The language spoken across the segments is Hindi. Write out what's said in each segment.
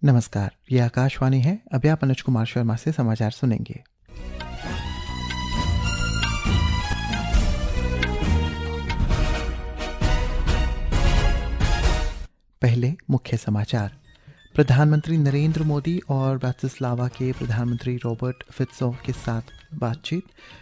नमस्कार, ये आकाशवाणी है। अभी आप अनुज कुमार शर्मा से समाचार सुनेंगे। पहले मुख्य समाचार। प्रधानमंत्री नरेंद्र मोदी और ब्रातिस्लावा के प्रधानमंत्री रॉबर्ट फित्सो के साथ बातचीत।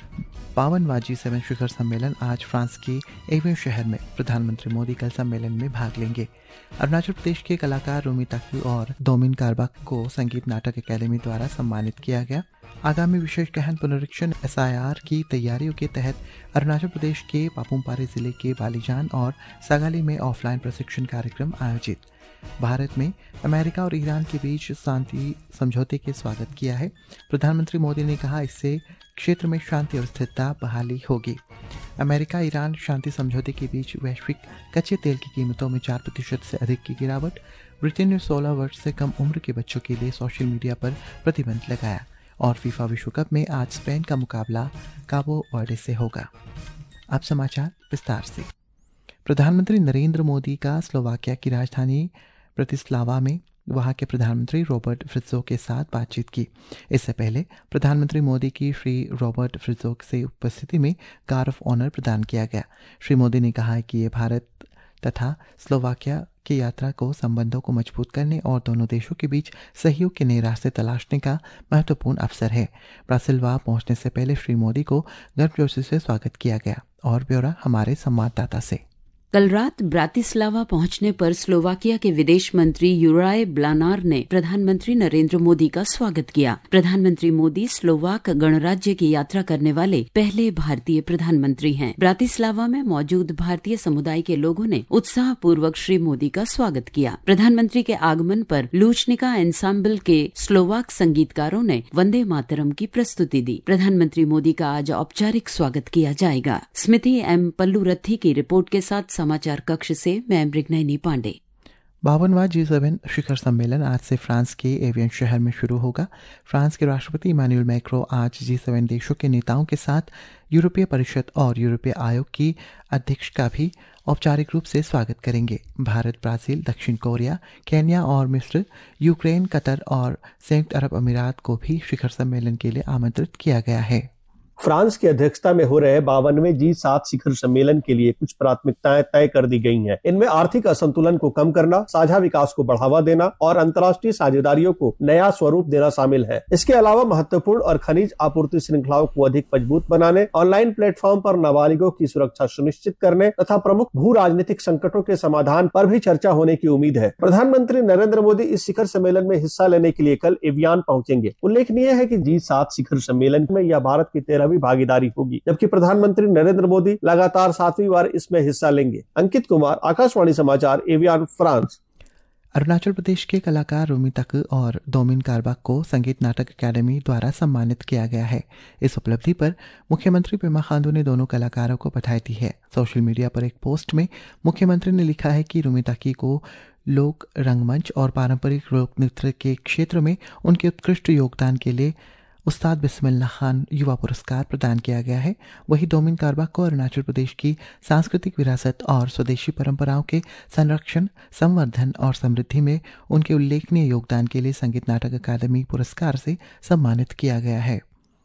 52वां G7 शिखर सम्मेलन आज फ्रांस के एवियन शहर में। प्रधानमंत्री मोदी कल सम्मेलन में भाग लेंगे। अरुणाचल प्रदेश के कलाकार रूमी ताकू और दोमिन कारबाक को संगीत नाटक अकादमी द्वारा सम्मानित किया गया। आगामी विशेष गहन पुनरीक्षण SIR की तैयारियों के तहत अरुणाचल प्रदेश के पापुमपारे जिले के बालीजान और सागाली में ऑफलाइन प्रशिक्षण कार्यक्रम आयोजित। भारत में अमेरिका और ईरान के बीच शांति समझौते के स्वागत किया है। प्रधानमंत्री मोदी ने कहा, इससे क्षेत्र में शांति और स्थिरता बहाली होगी। अमेरिका ईरान शांति समझौते के बीच वैश्विक कच्चे तेल की कीमतों में 4% से अधिक की गिरावट। ब्रिटेन ने 16 वर्ष से कम उम्र के बच्चों के लिए सोशल मीडिया पर प्रतिबंध लगाया। और फीफा विश्व कप में आज स्पेन का मुकाबला काबो वर्डे से होगा। अब समाचार विस्तार से। प्रधानमंत्री नरेंद्र मोदी का स्लोवाकिया की राजधानी ब्रातिस्लावा में वहां के प्रधानमंत्री रॉबर्ट फित्सो के साथ बातचीत की। इससे पहले प्रधानमंत्री मोदी की श्री रॉबर्ट फित्सो से उपस्थिति में गार्ड ऑफ ऑनर प्रदान किया गया। श्री मोदी ने कहा कि ये भारत तथा स्लोवाकिया की यात्रा को संबंधों को मजबूत करने और दोनों देशों के बीच सहयोग के नए रास्ते तलाशने का महत्वपूर्ण अवसर है। ब्रासिल्वा पहुंचने से पहले श्री मोदी को गर्मजोशी से स्वागत किया गया। और ब्यौरा हमारे संवाददाता से। कल रात ब्रातिस्लावा पहुंचने पर स्लोवाकिया के विदेश मंत्री यूराय ब्लानार ने प्रधानमंत्री नरेंद्र मोदी का स्वागत किया। प्रधानमंत्री मोदी स्लोवाक गणराज्य की यात्रा करने वाले पहले भारतीय प्रधानमंत्री हैं। ब्रातिस्लावा में मौजूद भारतीय समुदाय के लोगों ने उत्साहपूर्वक श्री मोदी का स्वागत किया। प्रधानमंत्री के आगमन पर लूचनिका एंसाम्बल के स्लोवाक संगीतकारों ने वंदे मातरम की प्रस्तुति दी। प्रधानमंत्री मोदी का आज औपचारिक स्वागत किया जाएगा। स्मृति M पल्लूरथी की रिपोर्ट के साथ समाचार कक्ष से मैं मृगनयनी पांडे। 52वां G7 शिखर सम्मेलन आज से फ्रांस के एवियन शहर में शुरू होगा। फ्रांस के राष्ट्रपति इमानुएल मैक्रो आज G7 देशों के नेताओं के साथ यूरोपीय परिषद और यूरोपीय आयोग की अध्यक्ष का भी औपचारिक रूप से स्वागत करेंगे। भारत, ब्राजील, दक्षिण कोरिया, केन्या और मिस्र, यूक्रेन, कतर और संयुक्त अरब अमीरात को भी शिखर सम्मेलन के लिए आमंत्रित किया गया है। फ्रांस की अध्यक्षता में हो रहे 52वें G7 शिखर सम्मेलन के लिए कुछ प्राथमिकताएं तय कर दी गई हैं। इनमें आर्थिक असंतुलन को कम करना, साझा विकास को बढ़ावा देना और अंतर्राष्ट्रीय साझेदारियों को नया स्वरूप देना शामिल है। इसके अलावा महत्वपूर्ण और खनिज आपूर्ति श्रृंखलाओं को अधिक मजबूत बनाने, ऑनलाइन प्लेटफॉर्म पर नाबालिगों की सुरक्षा सुनिश्चित करने तथा प्रमुख भू राजनीतिक संकटों के समाधान पर भी चर्चा होने की उम्मीद है। प्रधानमंत्री नरेंद्र मोदी इस शिखर सम्मेलन में हिस्सा लेने के लिए कल एवियन पहुंचेंगे। उल्लेखनीय है कि G7 शिखर सम्मेलन में यह भारत की 13वीं भागीदारी होगी, जबकि प्रधानमंत्री नरेंद्र मोदी लगातार 7वीं बार इसमें हिस्सा लेंगे। अंकित कुमार, आकाशवाणी समाचार, एवियन, फ्रांस। अरुणाचल प्रदेश के कलाकार रूमी ताकू और दोमिन कारबाक को संगीत नाटक अकादमी द्वारा सम्मानित किया गया है। इस उपलब्धि पर मुख्यमंत्री पेमा खांडू ने दोनों कलाकारों को बधाई दी है। सोशल मीडिया पर एक पोस्ट में मुख्यमंत्री ने लिखा है कि रूमी ताकू को लोक रंगमंच और पारंपरिक लोक नृत्य के क्षेत्र में उनके उत्कृष्ट योगदान के लिए उस्ताद बिस्मिल्लाह खान युवा पुरस्कार प्रदान किया गया है। वहीं दोमिन कारबाक को अरुणाचल प्रदेश की सांस्कृतिक विरासत और स्वदेशी परंपराओं के संरक्षण, संवर्धन और समृद्धि में उनके उल्लेखनीय योगदान के लिए संगीत नाटक अकादमी पुरस्कार से सम्मानित किया गया है।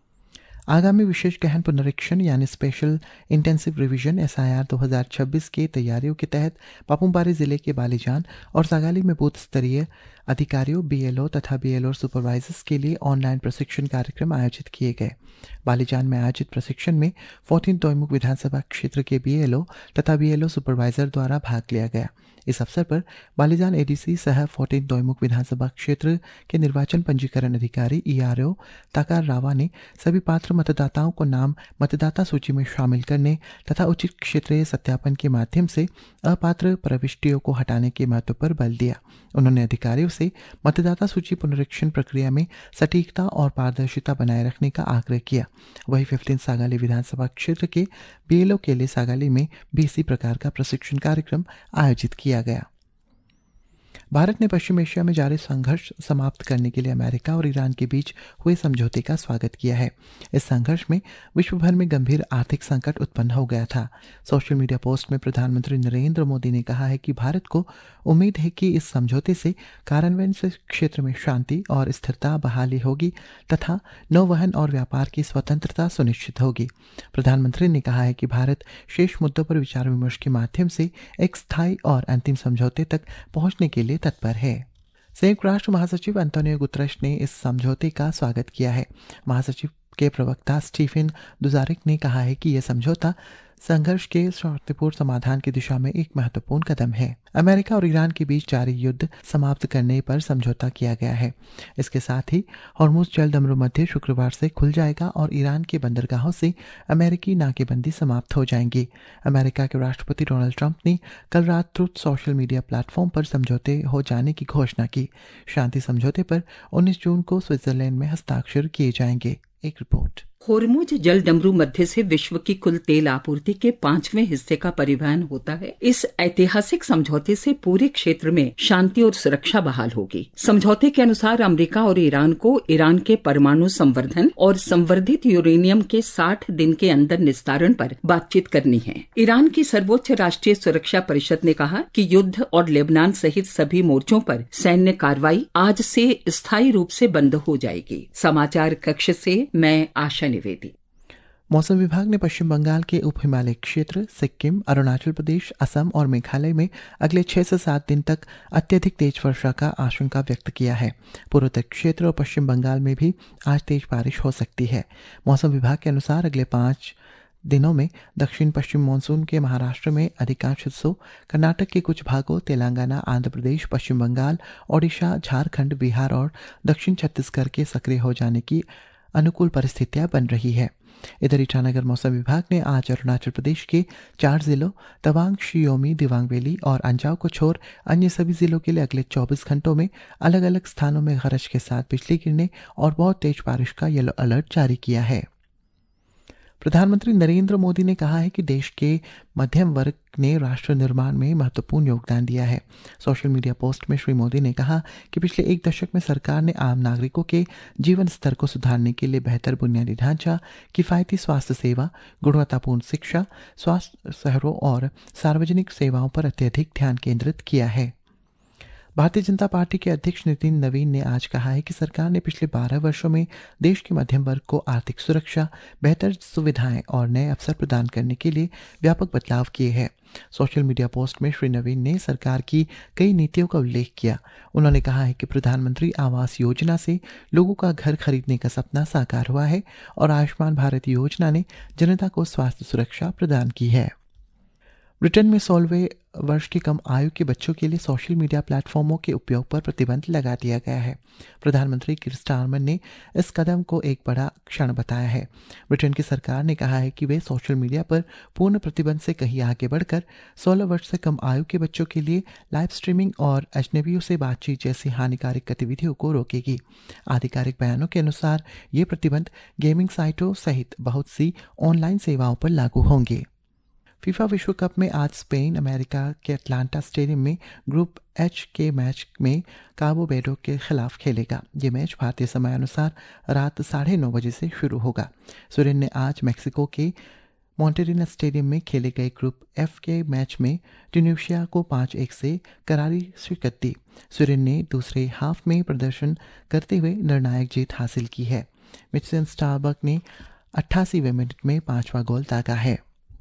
आगामी विशेष गहन पुनरीक्षण यानी स्पेशल इंटेंसिव रिवीजन SIR 2026 के तैयारियों के तहत पापुमपारे जिले के बालीजान और सागाली में बूथ स्तरीय अधिकारियों, BLO तथा BLO सुपरवाइजर्स के लिए ऑनलाइन प्रशिक्षण कार्यक्रम आयोजित किए गए। बालीजान में आयोजित प्रशिक्षण में 14 दोईमुख विधानसभा क्षेत्र के BLO तथा BLO सुपरवाइजर द्वारा भाग लिया गया। इस अवसर पर बालीजान ADC सह 14 दोईमुख विधानसभा क्षेत्र के निर्वाचन पंजीकरण अधिकारी ERO ताकार रावा ने सभी पात्र मतदाताओं को नाम मतदाता सूची में शामिल करने तथा उचित क्षेत्रीय सत्यापन के माध्यम से अपात्र प्रविष्टियों को हटाने के महत्व पर बल दिया। उन्होंने अधिकारियों से मतदाता सूची पुनरीक्षण प्रक्रिया में सटीकता और पारदर्शिता बनाए रखने का आग्रह किया। वहीं 15 सागाली विधानसभा क्षेत्र के BLO के लिए सागाली में भी इसी प्रकार का प्रशिक्षण कार्यक्रम आयोजित किया गया। भारत ने पश्चिम एशिया में जारी संघर्ष समाप्त करने के लिए अमेरिका और ईरान के बीच हुए समझौते का स्वागत किया है। इस संघर्ष में विश्व भर में गंभीर आर्थिक संकट उत्पन्न हो गया था। सोशल मीडिया पोस्ट में प्रधानमंत्री नरेंद्र मोदी ने कहा है कि भारत को उम्मीद है कि इस समझौते से कार्यान्वयन से क्षेत्र में शांति और स्थिरता बहाली होगी तथा नौवहन और व्यापार की स्वतंत्रता सुनिश्चित होगी। प्रधानमंत्री ने कहा है कि भारत शेष मुद्दों पर विचार विमर्श के माध्यम से एक स्थायी और अंतिम समझौते तक पहुंचने के लिए तत्पर है। संयुक्त राष्ट्र महासचिव अंतोनियो गुतरश ने इस समझौते का स्वागत किया है। महासचिव के प्रवक्ता स्टीफन दुजारिक ने कहा है कि यह समझौता संघर्ष के शांतिपूर्ण समाधान की दिशा में एक महत्वपूर्ण कदम है। अमेरिका और ईरान के बीच जारी युद्ध समाप्त करने पर समझौता किया गया है। इसके साथ ही हॉर्मुज़ जलदमरू मध्य शुक्रवार से खुल जाएगा और ईरान के बंदरगाहों से अमेरिकी नाकेबंदी समाप्त हो जाएंगी। अमेरिका के राष्ट्रपति डोनाल्ड ट्रंप ने कल रात ट्रुथ सोशल मीडिया प्लेटफॉर्म पर समझौते हो जाने की घोषणा की। शांति समझौते पर 19 जून को स्विट्जरलैंड में हस्ताक्षर किए जाएंगे। एक रिपोर्ट। हॉर्मुज़ जलदमरू मध्य से विश्व की कुल तेल आपूर्ति के 5वें हिस्से का परिवहन होता है। इस ऐतिहासिक समझौते से पूरे क्षेत्र में शांति और सुरक्षा बहाल होगी। समझौते के अनुसार अमेरिका और ईरान को ईरान के परमाणु संवर्धन और संवर्धित यूरेनियम के 60 दिन के अंदर निस्तारण पर बातचीत करनी है। ईरान की सर्वोच्च राष्ट्रीय सुरक्षा परिषद ने कहा कि युद्ध और लेबनान सहित सभी मोर्चों पर सैन्य कार्रवाई आज से स्थायी रूप से बंद हो जाएगी। समाचार कक्ष से मैं आशा निवेदी। मौसम विभाग ने पश्चिम बंगाल के उप हिमालय क्षेत्र, सिक्किम, अरुणाचल प्रदेश, असम और मेघालय में अगले 6 से 7 दिन तक अत्यधिक तेज वर्षा का आशंका व्यक्त किया है। पूर्वोत्तर क्षेत्र और पश्चिम बंगाल में भी आज तेज बारिश हो सकती है। मौसम विभाग के अनुसार अगले 5 दिनों में दक्षिण पश्चिम मानसून के महाराष्ट्र में अधिकांश हिस्सों, कर्नाटक के कुछ भागों, तेलंगाना, आंध्र प्रदेश, पश्चिम बंगाल, ओडिशा, झारखंड, बिहार और दक्षिण छत्तीसगढ़ के सक्रिय हो जाने की अनुकूल परिस्थितियां बन रही है। इधर ईटानगर मौसम विभाग ने आज अरुणाचल प्रदेश के 4 जिलों तवांग, शी योमी, दिबांग वैली और अंजाव को छोड़ अन्य सभी जिलों के लिए अगले 24 घंटों में अलग अलग स्थानों में गरज के साथ बिजली गिरने और बहुत तेज बारिश का येलो अलर्ट जारी किया है। प्रधानमंत्री नरेंद्र मोदी ने कहा है कि देश के मध्यम वर्ग ने राष्ट्र निर्माण में महत्वपूर्ण योगदान दिया है। सोशल मीडिया पोस्ट में श्री मोदी ने कहा कि पिछले 1 दशक में सरकार ने आम नागरिकों के जीवन स्तर को सुधारने के लिए बेहतर बुनियादी ढांचा, किफायती स्वास्थ्य सेवा, गुणवत्तापूर्ण शिक्षा, स्वास्थ्य शहरों और सार्वजनिक सेवाओं पर अत्यधिक ध्यान केंद्रित किया है। भारतीय जनता पार्टी के अध्यक्ष नितिन नवीन ने आज कहा है कि सरकार ने पिछले 12 वर्षों में देश के मध्यम वर्ग को आर्थिक सुरक्षा, बेहतर सुविधाएं और नए अवसर प्रदान करने के लिए व्यापक बदलाव किए हैं। सोशल मीडिया पोस्ट में श्री नवीन ने सरकार की कई नीतियों का उल्लेख किया। उन्होंने कहा है कि प्रधानमंत्री आवास योजना से लोगों का घर खरीदने का सपना साकार हुआ है और आयुष्मान भारत योजना ने जनता को स्वास्थ्य सुरक्षा प्रदान की है। ब्रिटेन में 16वें वर्ष की कम आयु के बच्चों के लिए सोशल मीडिया प्लेटफॉर्मों के उपयोग पर प्रतिबंध लगा दिया गया है। प्रधानमंत्री कीर स्टारमर ने इस कदम को एक बड़ा क्षण बताया है। ब्रिटेन की सरकार ने कहा है कि वे सोशल मीडिया पर पूर्ण प्रतिबंध से कहीं आगे बढ़कर 16 वर्ष से कम आयु के बच्चों के लिए लाइव स्ट्रीमिंग और अजनबियों से बातचीत जैसी हानिकारक गतिविधियों को रोकेगी। आधिकारिक बयानों के अनुसार ये प्रतिबंध गेमिंग साइटों सहित बहुत सी ऑनलाइन सेवाओं पर लागू होंगे। फीफा विश्व कप में आज स्पेन अमेरिका के अटलांटा स्टेडियम में ग्रुप एच के मैच में काबो वेर्डे के खिलाफ खेलेगा। ये मैच भारतीय समय अनुसार रात 9:30 बजे से शुरू होगा। स्वीडन ने आज मैक्सिको के मॉन्टेरिना स्टेडियम में खेले गए ग्रुप एफ के मैच में ट्यूनीशिया को 5-1 से करारी शिकस्त दी। स्वीडन ने दूसरे हाफ में प्रदर्शन करते हुए निर्णायक जीत हासिल की है। मिचेल स्टारबर्ग ने 88वें मिनट में 5वां गोल दागा है।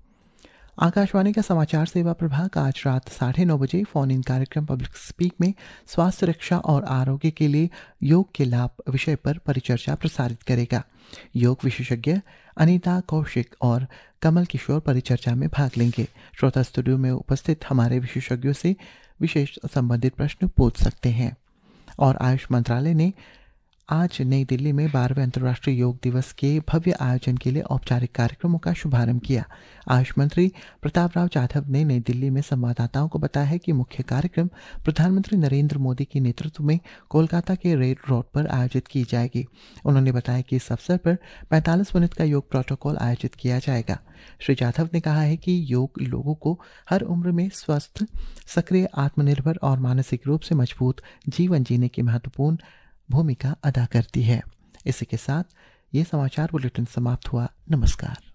आकाशवाणी का समाचार सेवा प्रभाग आज रात 9:30 बजे फोन इन कार्यक्रम पब्लिक स्पीक में स्वास्थ्य रक्षा और आरोग्य के लिए योग के लाभ विषय पर परिचर्चा प्रसारित करेगा। योग विशेषज्ञ अनीता कौशिक और कमल किशोर परिचर्चा में भाग लेंगे। श्रोता स्टूडियो में उपस्थित हमारे विशेषज्ञों से विशेष संबंधित प्रश्न पूछ सकते हैं। और आयुष मंत्रालय ने आज नई दिल्ली में 12वें अंतर्राष्ट्रीय योग दिवस के भव्य आयोजन के लिए औपचारिक कार्यक्रमों का शुभारंभ किया। आयुष मंत्री प्रताप राव जाधव ने नई दिल्ली में संवाददाताओं को बताया है कि मुख्य कार्यक्रम प्रधानमंत्री नरेंद्र मोदी के नेतृत्व में कोलकाता के रेड रोड पर आयोजित की जाएगी। उन्होंने बताया कि इस अवसर पर 45 मिनट का योग प्रोटोकॉल आयोजित किया जाएगा। श्री जाधव ने कहा है कि योग लोगों को हर उम्र में स्वस्थ, सक्रिय, आत्मनिर्भर और मानसिक रूप से मजबूत जीवन जीने की महत्वपूर्ण भूमिका अदा करती है। इसी के साथ ये समाचार बुलेटिन समाप्त हुआ। नमस्कार।